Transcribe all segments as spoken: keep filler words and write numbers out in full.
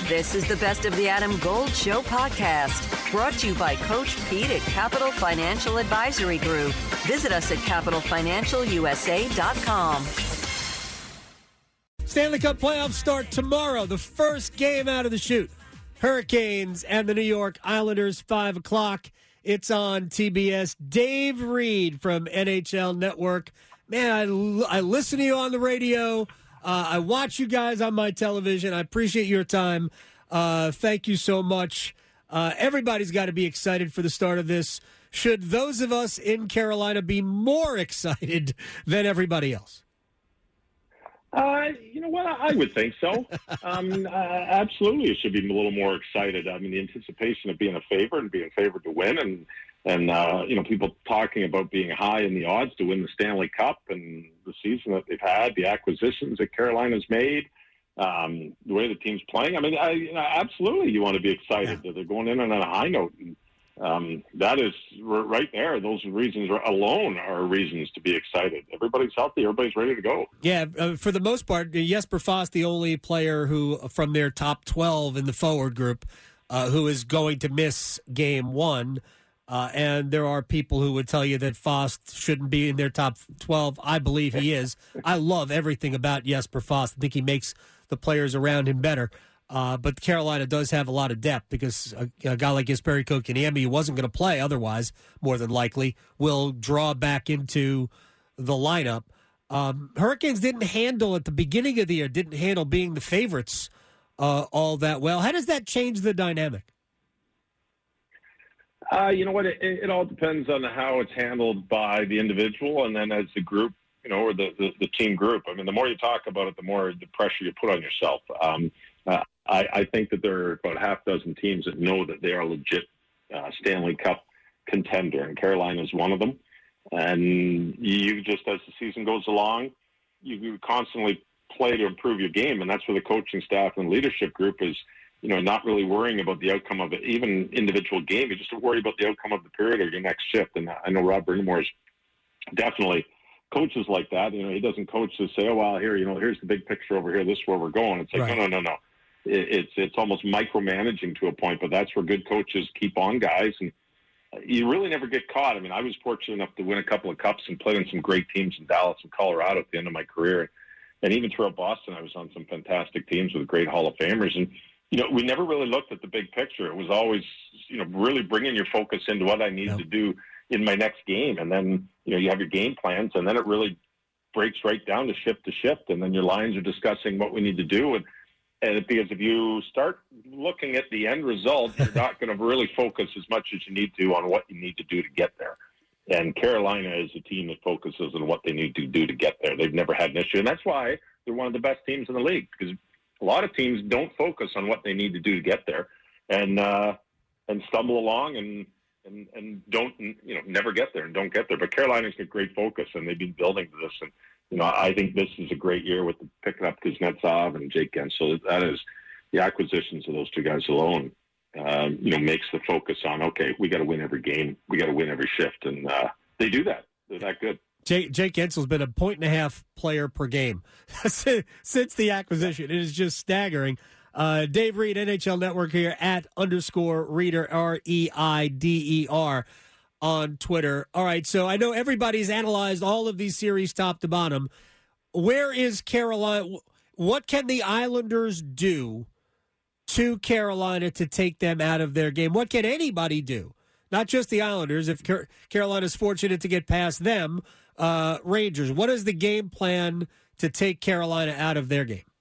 This is the Best of the Adam Gold Show podcast, brought to you by Coach Pete at Capital Financial Advisory Group. Visit us at capital financial u s a dot com. Stanley Cup playoffs start tomorrow. The first game out of the chute. Hurricanes and the New York Islanders, five o'clock. It's on T B S. Dave Reed from N H L Network. Man, I, I listen to you on the radio. Uh, I watch you guys on my television. I appreciate your time. Uh, thank you so much. Uh, everybody's got to be excited for the start of this. Should those of us in Carolina be more excited than everybody else? Uh, you know what? I would think so. Um, uh, absolutely, it should be a little more excited. I mean, the anticipation of being a favorite and being favored to win, and and uh, you know, people talking about being high in the odds to win the Stanley Cup, and the season that they've had, the acquisitions that Carolina's made, um, the way the team's playing. I mean, I, you know, absolutely, you want to be excited that they're going in on a high note. And, Um, that is right there. Those reasons alone are reasons to be excited. Everybody's healthy. Everybody's ready to go. Yeah, uh, for the most part, Jesper Fast, the only player who from their top twelve in the forward group, uh, who is going to miss game one. Uh, and there are people who would tell you that Fast shouldn't be in their top twelve. I believe he is. I love everything about Jesper Fast. I think he makes the players around him better. Uh, but Carolina does have a lot of depth because a, a guy like Jesperi Kotkaniemi, who wasn't going to play otherwise, more than likely, will draw back into the lineup. Um, Hurricanes didn't handle at the beginning of the year, didn't handle being the favorites uh, all that well. How does that change the dynamic? Uh, you know what? It, it all depends on how it's handled by the individual and then as the group, you know, or the, the, the team group. I mean, the more you talk about it, the more the pressure you put on yourself. Um, uh, I, I think that there are about a half dozen teams that know that they are a legit uh, Stanley Cup contender, and Carolina is one of them. And you just, as the season goes along, you, you constantly play to improve your game, and that's where the coaching staff and leadership group is, you know, not really worrying about the outcome of it, even individual game. You just worry about the outcome of the period or your next shift. And I know Rob Brind'Amour is definitely coaches like that. You know, he doesn't coach to say, oh, well, here, you know, here's the big picture over here. This is where we're going. It's like, right. no, no, no, no. It's it's almost micromanaging to a point, but that's where good coaches keep on guys, and you really never get caught. I mean, I was fortunate enough to win a couple of cups and played on some great teams in Dallas and Colorado at the end of my career, and even throughout Boston, I was on some fantastic teams with great Hall of Famers. And you know, we never really looked at the big picture. It was always, you know, really bringing your focus into what I need yep. to do in my next game, and then you know you have your game plans, and then it really breaks right down to shift to shift, and then your lines are discussing what we need to do. And And because if you start looking at the end result, you're not going to really focus as much as you need to on what you need to do to get there. And Carolina is a team that focuses on what they need to do to get there. They've never had an issue. And that's why they're one of the best teams in the league, because a lot of teams don't focus on what they need to do to get there and uh, and stumble along and, and, and don't, you know, never get there and don't get there. But Carolina's got great focus, and they've been building to this. And you know, I think this is a great year with the picking up Kuznetsov and Jake Guentzel. That is, the acquisitions of those two guys alone, um, you know, makes the focus on, okay, we got to win every game. We got to win every shift. And uh, they do that. They're that good. Jake, Jake Guentzel's been a point and a half player per game since the acquisition. It is just staggering. Uh, Dave Reed, N H L Network here at underscore Reader, R E I D E R. on Twitter. All right, so I know everybody's analyzed all of these series top to bottom. Where is Carolina? What can the Islanders do to Carolina to take them out of their game? What can anybody do? Not just the Islanders. If Car- Carolina's fortunate to get past them, uh, Rangers. What is the game plan to take Carolina out of their game?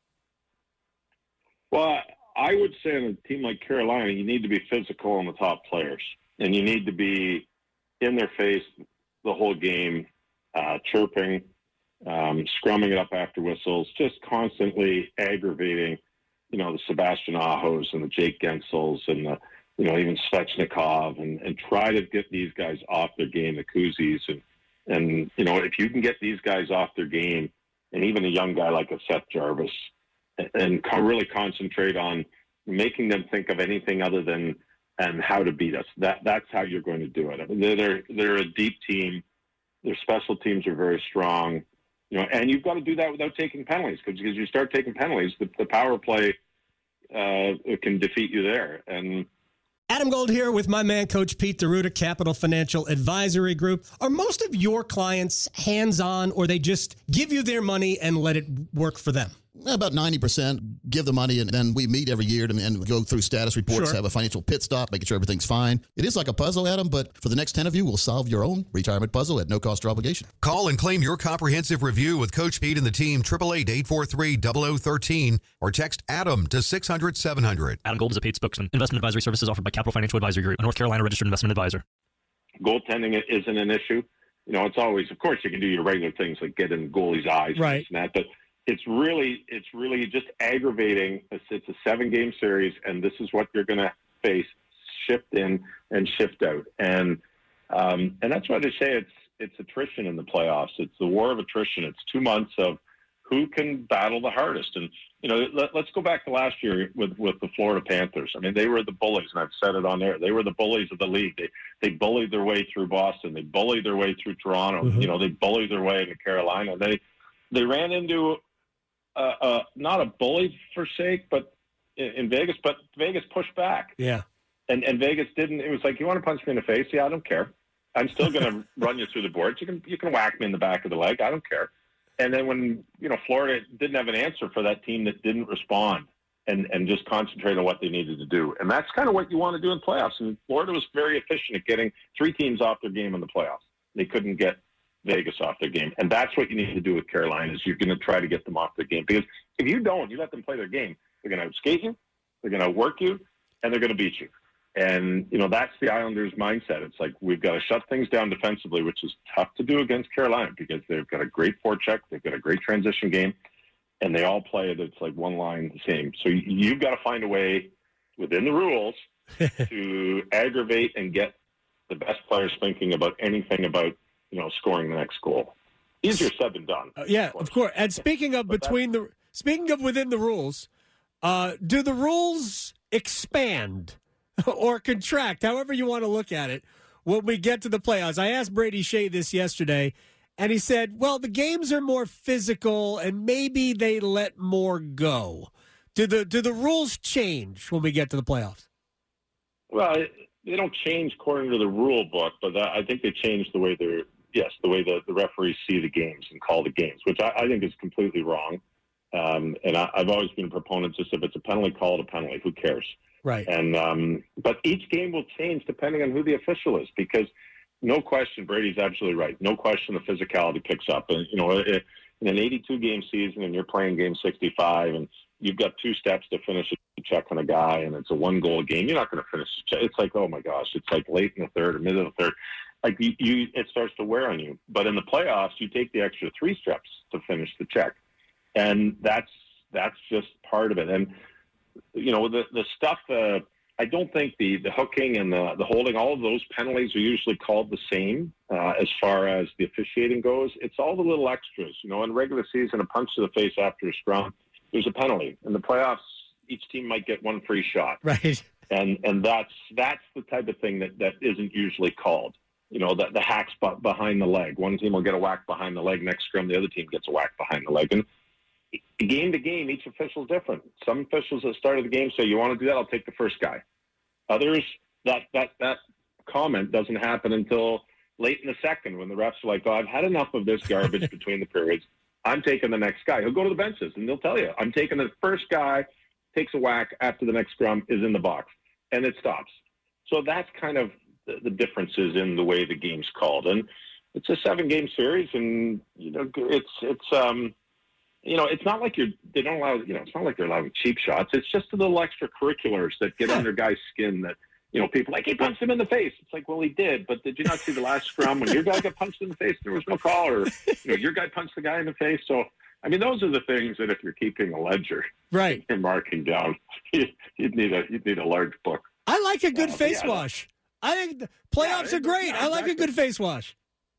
Well, I would say on a team like Carolina, you need to be physical on the top players, and you need to be in their face the whole game, uh, chirping, um, scrumming it up after whistles, just constantly aggravating, you know, the Sebastian Ahos and the Jake Guentzels and the, you know, even Svechnikov, and, and try to get these guys off their game, the Kuzis. And, and, you know, if you can get these guys off their game, and even a young guy like a Seth Jarvis, and, and co- really concentrate on making them think of anything other than and how to beat us. That that's how you're going to do it. I mean, they're they're, they're a deep team. Their special teams are very strong, you know, and you've got to do that without taking penalties, because you start taking penalties, the, the power play uh, it can defeat you there. And Adam Gold here with my man, Coach Pete D'Arruda, Capital Financial Advisory Group. Are most of your clients hands-on, or they just give you their money and let it work for them? About ninety percent give the money, and then we meet every year to, and go through status reports, Sure. have a financial pit stop, making sure everything's fine. It is like a puzzle, Adam, but for the next ten of you, we'll solve your own retirement puzzle at no cost or obligation. Call and claim your comprehensive review with Coach Pete and the team, eight eight eight, eight four three, zero zero one three, or text ADAM to six hundred, seven hundred. Adam Gold is a paid spokesman. Investment advisory services offered by Capital Financial Advisory Group, a North Carolina registered investment advisor. Goaltending isn't an issue. You know, it's always, of course, you can do your regular things like get in goalie's eyes Right. and that, but it's really, it's really just aggravating. It's, it's a seven-game series, and this is what you're going to face: shift in and shift out, and um, and that's why they say it's it's attrition in the playoffs. It's the war of attrition. It's two months of who can battle the hardest. And you know, let, let's go back to last year with with the Florida Panthers. I mean, they were the bullies, and I've said it on there. They were the bullies of the league. They they bullied their way through Boston. They bullied their way through Toronto. Mm-hmm. You know, they bullied their way into Carolina. They they ran into Uh, uh, not a bully for sake, but in, in Vegas, but Vegas pushed back. Yeah. And and Vegas didn't. It was like, you want to punch me in the face? Yeah, I don't care. I'm still going to run you through the boards. You can you can whack me in the back of the leg. I don't care. And then when, you know, Florida didn't have an answer for that team that didn't respond and, and just concentrate on what they needed to do. And that's kind of what you want to do in playoffs. And Florida was very efficient at getting three teams off their game in the playoffs. They couldn't get Vegas off their game. And that's what you need to do with Carolina, is you're going to try to get them off their game. Because if you don't, you let them play their game, they're going to outskate you, they're going to work you, and they're going to beat you. And, you know, that's the Islanders' mindset. It's like, we've got to shut things down defensively, which is tough to do against Carolina because they've got a great forecheck, they've got a great transition game, and they all play it. It's like one line the same. So you've got to find a way within the rules to aggravate and get the best players thinking about anything about, you know, scoring the next goal. Easier said than done. Uh, yeah, of course. And speaking of But between the speaking of within the rules, uh, do the rules expand or contract, however you want to look at it, when we get to the playoffs? I asked Brady Shea this yesterday, and he said, well, the games are more physical and maybe they let more go. Do the do the rules change when we get to the playoffs? Well, it, they don't change according to the rule book, but that, I think they change the way they're, yes, the way the, the referees see the games and call the games, which I, I think is completely wrong. Um, and I, I've always been a proponent, just if it's a penalty, call it a penalty. Who cares? Right. And um, but each game will change depending on who the official is, because no question, Brady's absolutely right. No question, the physicality picks up. And you know, in an eighty-two game season, and you're playing game sixty-five, and you've got two steps to finish a check on a guy, and it's a one goal game, you're not going to finish the check. It's like, oh my gosh, it's like late in the third or middle of the third. Like you, you, it starts to wear on you. But in the playoffs, you take the extra three steps to finish the check, and that's that's just part of it. And you know, the the stuff. Uh, I don't think the the hooking and the the holding, all of those penalties are usually called the same uh, as far as the officiating goes. It's all the little extras. You know, in regular season, a punch to the face after a scrum, there's a penalty. In the playoffs, each team might get one free shot. Right. And and that's that's the type of thing that, that isn't usually called. You know, the, the hack spot behind the leg. One team will get a whack behind the leg. Next scrum, the other team gets a whack behind the leg. And game to game, each official is different. Some officials at the start of the game say, you want to do that, I'll take the first guy. Others, that that that comment doesn't happen until late in the second when the refs are like, oh, I've had enough of this garbage between the periods. I'm taking the next guy. He'll go to the benches, and they'll tell you, I'm taking the first guy, takes a whack after the next scrum is in the box, and it stops. So that's kind of the, the differences in the way the game's called. And it's a seven-game series, and, you know, it's it's um, – you know, it's not like you're, they don't allow, you know, it's not like they're allowing cheap shots. It's just the little extracurriculars that get under guys' skin that, you know, people like, he punched him in the face. It's like, well, he did, but did you not see the last scrum when your guy got punched in the face? There was no call, or, you know, your guy punched the guy in the face. So, I mean, those are the things that if you're keeping a ledger, right, you're marking down, you'd need a, you'd need a large book. I like a good uh, face yeah, wash. I think the playoffs yeah, are great. yeah, I like exactly. a good face wash.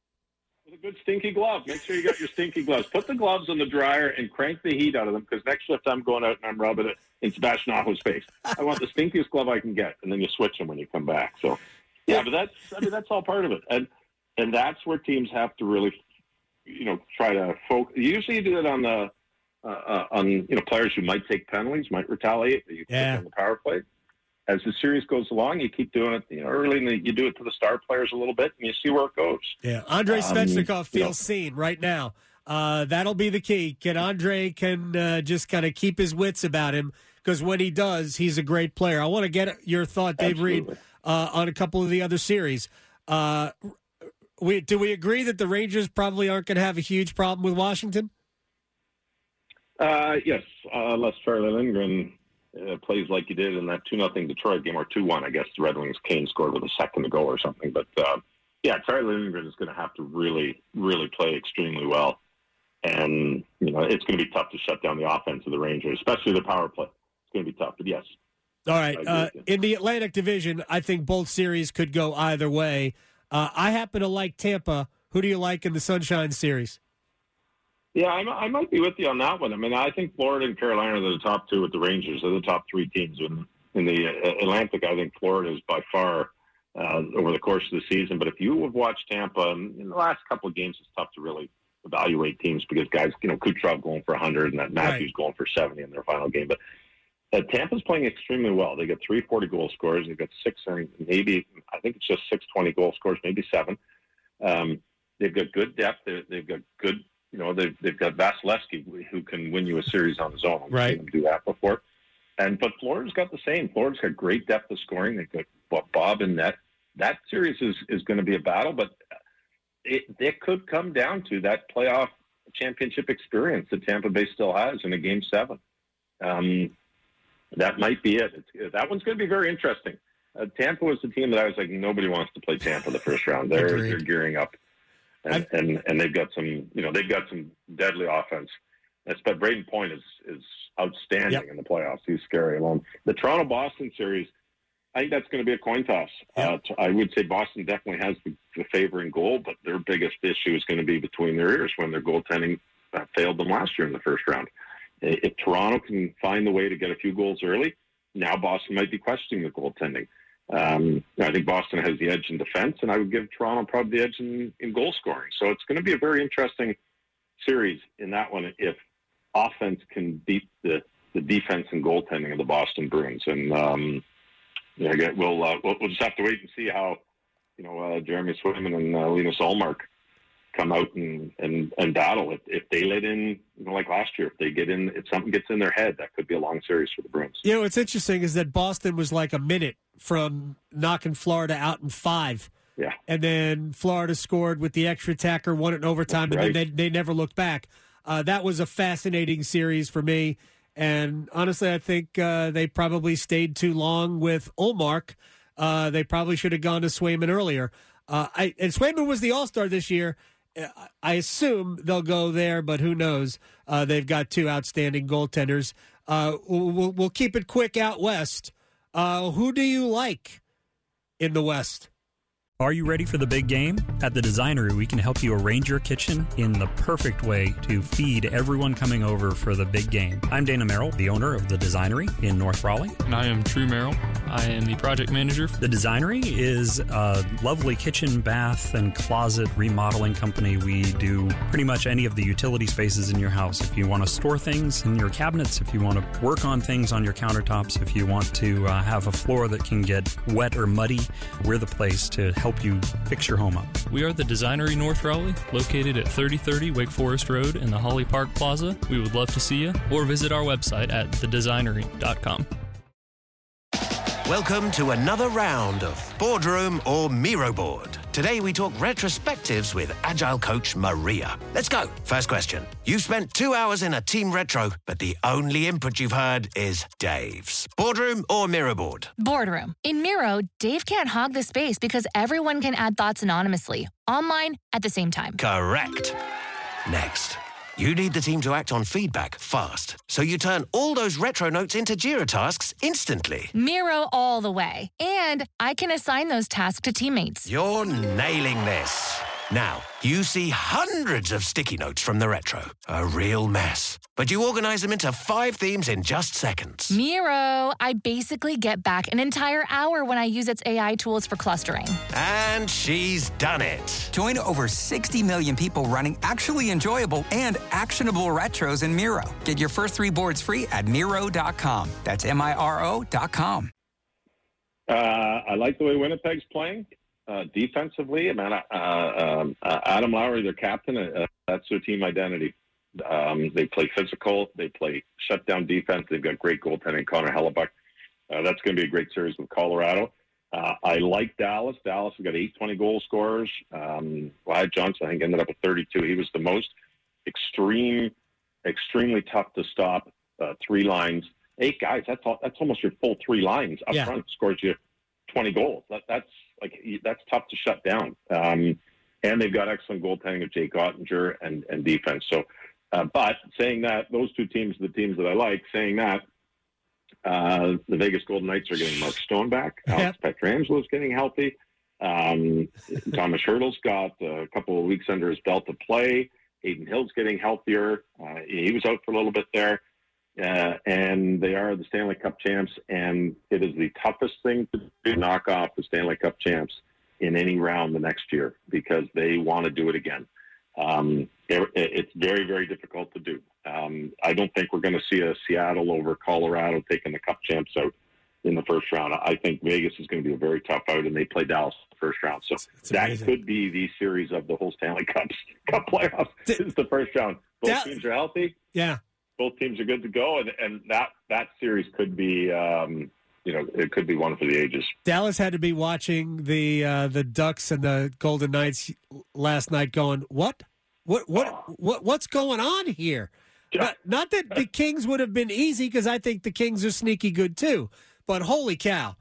With a good stinky glove. Make sure you got your stinky gloves. Put the gloves on the dryer and crank the heat out of them, because next shift I'm going out and I'm rubbing it in Sebastian Aho's face. I want the stinkiest glove I can get, and then you switch them when you come back. So, yeah, but that's I mean that's all part of it, and and that's where teams have to really, you know, try to focus. Usually you do it on the uh, on you know players who might take penalties, might retaliate. You yeah. on the power play. As the series goes along, you keep doing it. You know, early in the, you do it to the star players a little bit, and you see where it goes. Yeah, Andrei Svechnikov um, feels you know. seen right now. Uh, that'll be the key. Can Andre can uh, just kind of keep his wits about him, because when he does, he's a great player. I want to get your thought, Dave Absolutely. Reed, uh, on a couple of the other series. Uh, we do we agree that the Rangers probably aren't going to have a huge problem with Washington? Uh, yes, uh, unless Charlie Lindgren uh, plays like he did in that two nothing Detroit game, or two one, I guess the Red Wings. Kane scored with a second to go or something. But, uh, yeah, Charlie Lindgren is going to have to really, really play extremely well. And, you know, it's going to be tough to shut down the offense of the Rangers, especially the power play. It's going to be tough, but yes. All right. Uh, in the Atlantic Division, I think both series could go either way. Uh, I happen to like Tampa. Who do you like in the Sunshine Series? Yeah, I, I might be with you on that one. I mean, I think Florida and Carolina are the top two with the Rangers. They're the top three teams. In, in the Atlantic, I think Florida is by far uh, over the course of the season. But if you have watched Tampa in the last couple of games, it's tough to really evaluate teams because guys, you know, Kucherov going for one hundred and that Matthews right. going for seventy in their final game. But uh, Tampa's playing extremely well. They got three forty-goal scorers. They've got six, or maybe, I think it's just six twenty-goal scorers, maybe seven. Um, they've got good depth. They're, they've got good... You know, they've, they've got Vasilevsky, who can win you a series on his own. I've right. seen him do that before. And But Florida's got the same. Florida's got great depth of scoring. They've got Bob in net. That series is, is going to be a battle, but it, it could come down to that playoff championship experience that Tampa Bay still has in a game seven. Um, that might be it. It's, that one's going to be very interesting. Uh, Tampa was the team that I was like, nobody wants to play Tampa the first round. They're, they're gearing up. And, and and they've got some, you know, they've got some deadly offense. That's, but Braden Point is is outstanding yep. in the playoffs. He's scary alone. The Toronto-Boston series, I think that's going to be a coin toss. Yep. Uh, I would say Boston definitely has the, the favor in goal, but their biggest issue is going to be between their ears when their goaltending uh, failed them last year in the first round. If Toronto can find the way to get a few goals early, now Boston might be questioning the goaltending. Um, I think Boston has the edge in defense, and I would give Toronto probably the edge in, in goal scoring. So it's going to be a very interesting series in that one if offense can beat the, the defense and goaltending of the Boston Bruins. And um, yeah, we'll, uh, we'll we'll just have to wait and see how you know uh, Jeremy Swayman and uh, Linus Ullmark come out and, and, and battle. If, if they let in, you know, like last year, if they get in, if something gets in their head, that could be a long series for the Bruins. You know, what's interesting is that Boston was like a minute from knocking Florida out in five. Yeah. And then Florida scored with the extra tacker, won it in overtime, right. and then they, they never looked back. Uh, that was a fascinating series for me. And honestly, I think uh, they probably stayed too long with Ullmark. Uh, they probably should have gone to Swayman earlier. Uh, I, and Swayman was the All-Star this year. I assume they'll go there, but who knows? Uh, they've got two outstanding goaltenders. Uh, we'll, we'll keep it quick out west. Uh, who do you like in the West? Are you ready for the big game? At The Designery, we can help you arrange your kitchen in the perfect way to feed everyone coming over for the big game. I'm Dana Merrill, the owner of The Designery in North Raleigh. And I am True Merrill. I am the project manager. The Designery is a lovely kitchen, bath, and closet remodeling company. We do pretty much any of the utility spaces in your house. If you want to store things in your cabinets, if you want to work on things on your countertops, if you want to uh, have a floor that can get wet or muddy, we're the place to help help you fix your home up. We are the Designery North Raleigh, located at thirty thirty Wake Forest Road in the Holly Park Plaza. We would love to see you, or visit our website at the designery dot com. Welcome to another round of Boardroom or Miro Board. Today we talk retrospectives with Agile coach Maria. Let's go. First question. You've spent two hours in a team retro, but the only input you've heard is Dave's. Boardroom or Miro Board? Boardroom. In Miro, Dave can't hog the space because everyone can add thoughts anonymously, online, at the same time. Correct. Next. You need the team to act on feedback fast, so you turn all those retro notes into Jira tasks instantly. Miro all the way. And I can assign those tasks to teammates. You're nailing this. Now, you see hundreds of sticky notes from the Retro. A real mess. But you organize them into five themes in just seconds. Miro, I basically get back an entire hour when I use its A I tools for clustering. And she's done it. Join over sixty million people running actually enjoyable and actionable retros in Miro. Get your first three boards free at Miro dot com. That's M I R O dot com. Uh, I like the way Winnipeg's playing. Uh, defensively, I mean, uh, um, uh, Adam Lowry, their captain, uh, that's their team identity. Um, they play physical. They play shutdown defense. They've got great goaltending, Connor Hellebuck. Uh, that's going to be a great series with Colorado. Uh, I like Dallas. Dallas has got eight twenty-goal scorers. Um, Wyatt Johnson, I think, ended up with thirty-two. He was the most extreme, extremely tough to stop uh, three lines. Eight guys, that's all, that's almost your full three lines up yeah. front, scores you twenty goals. That, that's like that's tough to shut down. Um, and they've got excellent goaltending of Jake Ottinger and, and defense. So, uh, but saying that, those two teams are the teams that I like. Saying that, uh, the Vegas Golden Knights are getting Mark Stone back. Alex yep. Pietrangelo is getting healthy. Um, Thomas Hertl's got a couple of weeks under his belt to play. Hayden Hill's getting healthier. Uh, he was out for a little bit there. Uh, and they are the Stanley Cup champs, and it is the toughest thing to do, knock off the Stanley Cup champs in any round the next year because they want to do it again. Um, it, it's very, very difficult to do. Um, I don't think we're going to see a Seattle over Colorado taking the Cup champs out in the first round. I think Vegas is going to be a very tough out, and they play Dallas in the first round. So it's that amazing. Could be the series of the whole Stanley Cups, Cup playoffs. This is the first round. Both that, teams are healthy. Yeah. Both teams are good to go, and, and that that series could be, um, you know, it could be one for the ages. Dallas had to be watching the uh, the Ducks and the Golden Knights last night, going, "What, what, what, what, what's going on here?" Yeah. Not, not that the Kings would have been easy, because I think the Kings are sneaky good too. But holy cow!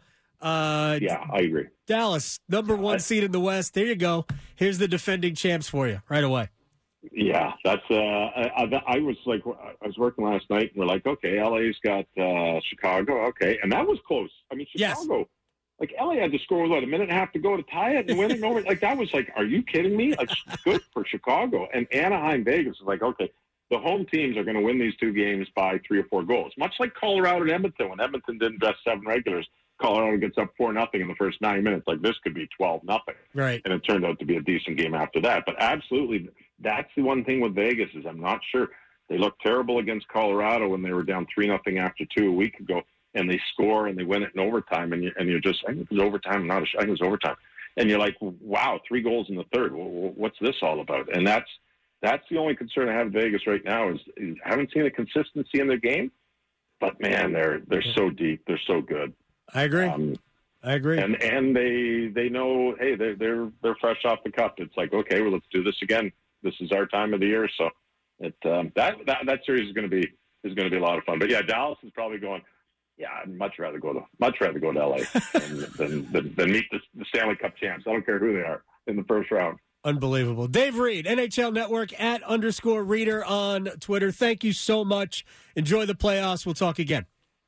Uh, yeah, I agree. Dallas, number one I, seed in the West. There you go. Here's the defending champs for you right away. Yeah, that's. Uh, I, I was like, I was working last night, and we're like, okay, L A's got uh, Chicago, okay, and that was close. I mean, Chicago, yes. like L A had to score with what, a minute and a half to go to tie it and win it. Over, like that was like, are you kidding me? Like good for Chicago. And Anaheim, Vegas is like, okay, the home teams are going to win these two games by three or four goals, much like Colorado and Edmonton. When Edmonton didn't dress seven regulars, Colorado gets up four nothing in the first nine minutes. Like this could be twelve nothing, right? And it turned out to be a decent game after that. But absolutely. That's the one thing with Vegas is I'm not sure. They looked terrible against Colorado when they were down three nothing after two a week ago, and they score and they win it in overtime, and you and you're just I think it was overtime, not a, I think it was overtime, and you're like, wow, three goals in the third. What's this all about? And that's that's the only concern I have with Vegas right now is, is I haven't seen a consistency in their game, but man, they're they're so deep, they're so good. I agree. Um, I agree. And and they they know, hey, they're they're they're fresh off the cup. It's like, okay, well, let's do this again. This is our time of the year, so it um, that, that that series is going to be is going to be a lot of fun. But yeah, Dallas is probably going. Yeah, I'd much rather go to much rather go to L A than, than, than, than meet the, the Stanley Cup champs. I don't care who they are in the first round. Unbelievable. Dave Reed, N H L Network at underscore Reader on Twitter. Thank you so much. Enjoy the playoffs. We'll talk again.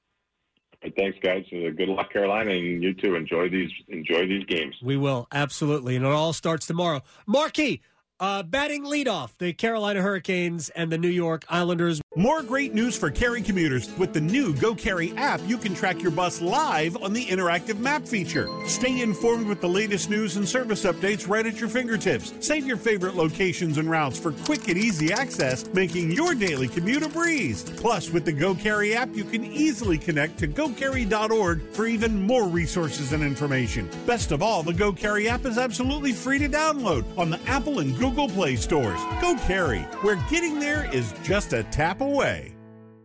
Thanks, guys. Uh, good luck, Carolina, and you too. Enjoy these enjoy these games. We will absolutely, and it all starts tomorrow. Marquee. Uh, batting leadoff, the Carolina Hurricanes and the New York Islanders. More great news for Carry commuters. With the new Go Carry app, you can track your bus live on the interactive map feature. Stay informed with the latest news and service updates right at your fingertips. Save your favorite locations and routes for quick and easy access, making your daily commute a breeze. Plus, with the Go Carry app, you can easily connect to go carry dot org for even more resources and information. Best of all, the Go Carry app is absolutely free to download on the Apple and Google Google Play stores. Go Carry, where getting there is just a tap away.